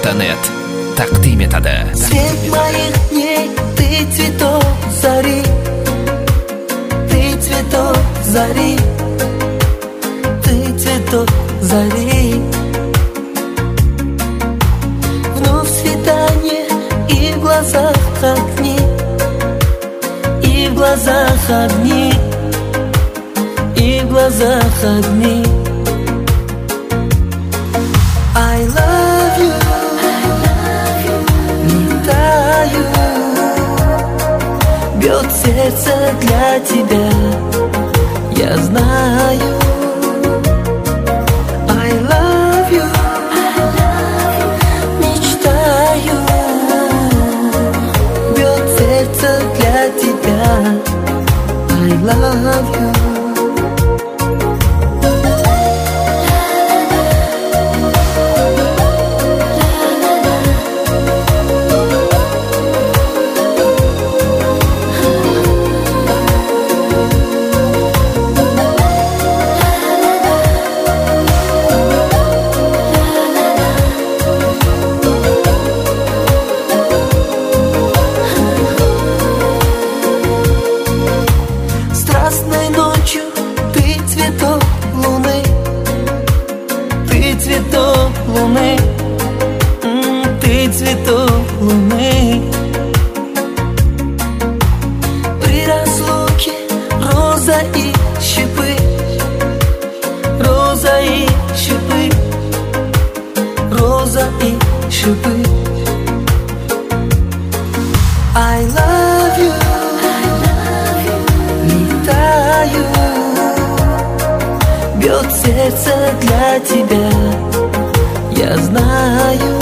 .net. Taqdim etadi. Свет моих дней, ты цветок зари, ты цветок зари, ты цветок зари. Вновь свидание, и в глазах огни, и в глазах огни, и в глазах огни. I love you, летаю, бьет сердце для тебя, я знаю. I love you, мечтаю, бьет сердце для тебя. I love you. Страстной ночью ты цветок луны, ты цветок луны, ты цветок луны. При разлуке роза и щепы, роза и щепы, роза и щепы. I love you, летаю, бьет сердце для тебя, я знаю.